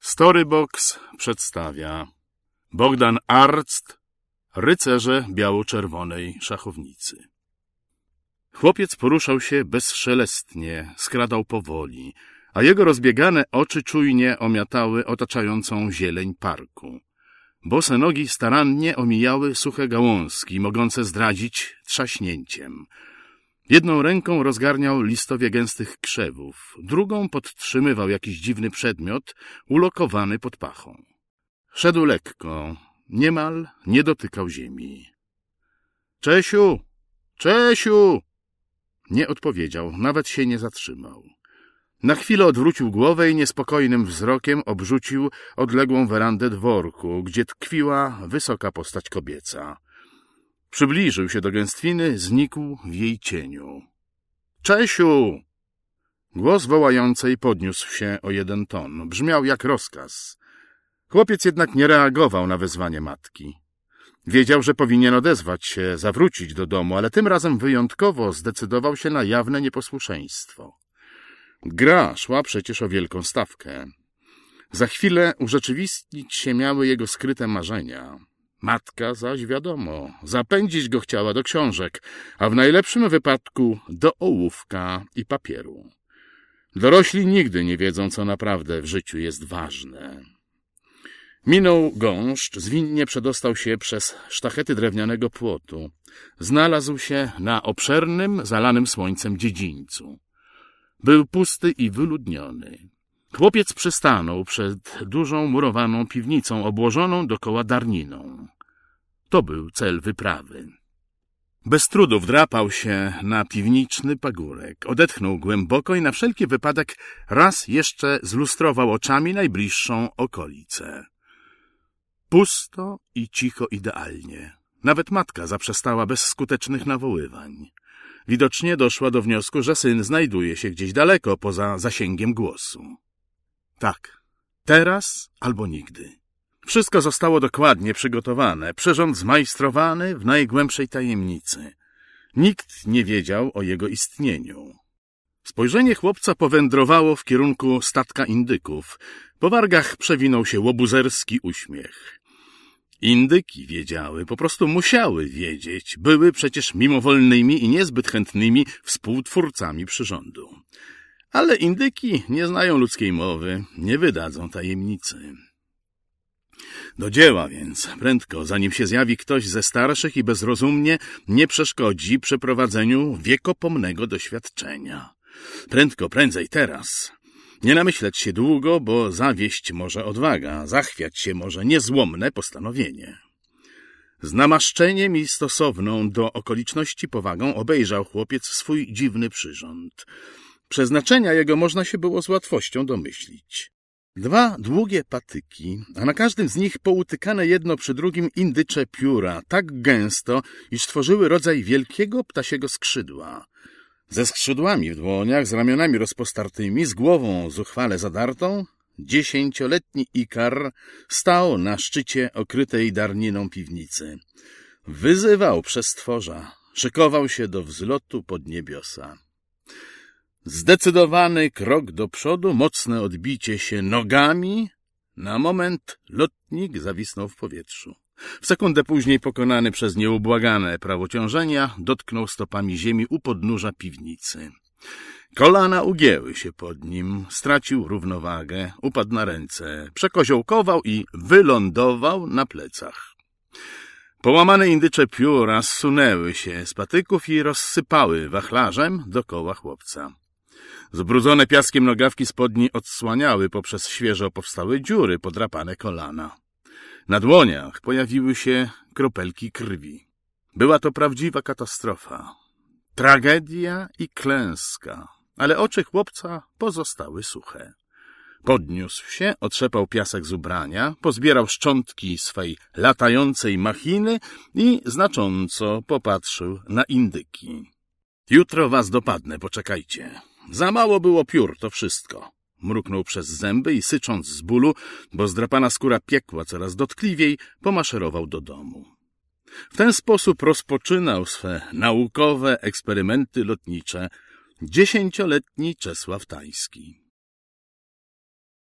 Storybox przedstawia Bogdan Arzt, rycerze biało-czerwonej szachownicy. Chłopiec poruszał się bezszelestnie, skradał powoli, a jego rozbiegane oczy czujnie omiatały otaczającą zieleń parku. Bose nogi starannie omijały suche gałązki, mogące zdradzić trzaśnięciem. Jedną ręką rozgarniał listowie gęstych krzewów, drugą podtrzymywał jakiś dziwny przedmiot ulokowany pod pachą. Szedł lekko, niemal nie dotykał ziemi. — Czesiu! Czesiu! Nie odpowiedział, nawet się nie zatrzymał. Na chwilę odwrócił głowę i niespokojnym wzrokiem obrzucił odległą werandę dworku, gdzie tkwiła wysoka postać kobieca. Przybliżył się do gęstwiny, znikł w jej cieniu. — Czesiu! Głos wołającej podniósł się o jeden ton. Brzmiał jak rozkaz. Chłopiec jednak nie reagował na wezwanie matki. Wiedział, że powinien odezwać się, zawrócić do domu, ale tym razem wyjątkowo zdecydował się na jawne nieposłuszeństwo. Gra szła przecież o wielką stawkę. Za chwilę urzeczywistnić się miały jego skryte marzenia. Matka zaś, wiadomo, zapędzić go chciała do książek, a w najlepszym wypadku do ołówka i papieru. Dorośli nigdy nie wiedzą, co naprawdę w życiu jest ważne. Minął gąszcz, zwinnie przedostał się przez sztachety drewnianego płotu. Znalazł się na obszernym, zalanym słońcem dziedzińcu. Był pusty i wyludniony. Chłopiec przystanął przed dużą murowaną piwnicą obłożoną dokoła darniną. To był cel wyprawy. Bez trudu wdrapał się na piwniczny pagórek, odetchnął głęboko i na wszelki wypadek raz jeszcze zlustrował oczami najbliższą okolicę. Pusto i cicho idealnie. Nawet matka zaprzestała bezskutecznych nawoływań. Widocznie doszła do wniosku, że syn znajduje się gdzieś daleko, poza zasięgiem głosu. Tak, teraz albo nigdy. Wszystko zostało dokładnie przygotowane, przyrząd zmajstrowany w najgłębszej tajemnicy. Nikt nie wiedział o jego istnieniu. Spojrzenie chłopca powędrowało w kierunku statka indyków. Po wargach przewinął się łobuzerski uśmiech. Indyki wiedziały, po prostu musiały wiedzieć. Były przecież mimowolnymi i niezbyt chętnymi współtwórcami przyrządu. Ale indyki nie znają ludzkiej mowy, nie wydadzą tajemnicy. Do dzieła więc, prędko, zanim się zjawi ktoś ze starszych i bezrozumnie nie przeszkodzi przeprowadzeniu wiekopomnego doświadczenia. Prędko, prędzej, teraz. Nie namyśleć się długo, bo zawieść może odwaga, zachwiać się może niezłomne postanowienie. Z namaszczeniem i stosowną do okoliczności powagą obejrzał chłopiec swój dziwny przyrząd. Przeznaczenia jego można się było z łatwością domyślić. 2 długie patyki, a na każdym z nich poutykane jedno przy drugim indycze pióra, tak gęsto, iż tworzyły rodzaj wielkiego ptasiego skrzydła. Ze skrzydłami w dłoniach, z ramionami rozpostartymi, z głową zuchwale zadartą, 10-letni Ikar stał na szczycie okrytej darniną piwnicy. Wyzywał przestworza, szykował się do wzlotu pod niebiosa. Zdecydowany krok do przodu, mocne odbicie się nogami. Na moment lotnik zawisnął w powietrzu. W sekundę później, pokonany przez nieubłagane prawociążenia, dotknął stopami ziemi u podnóża piwnicy. Kolana ugięły się pod nim, stracił równowagę, upadł na ręce, przekoziołkował i wylądował na plecach. Połamane indycze pióra zsunęły się z patyków i rozsypały wachlarzem dokoła chłopca. Zbrudzone piaskiem nogawki spodni odsłaniały poprzez świeżo powstałe dziury podrapane kolana. Na dłoniach pojawiły się kropelki krwi. Była to prawdziwa katastrofa. Tragedia i klęska, ale oczy chłopca pozostały suche. Podniósł się, otrzepał piasek z ubrania, pozbierał szczątki swej latającej machiny i znacząco popatrzył na indyki. Jutro was dopadnę, poczekajcie. Za mało było piór, to wszystko. Mruknął przez zęby i sycząc z bólu, bo zdrapana skóra piekła coraz dotkliwiej, pomaszerował do domu. W ten sposób rozpoczynał swe naukowe eksperymenty lotnicze 10-letni Czesław Tajski.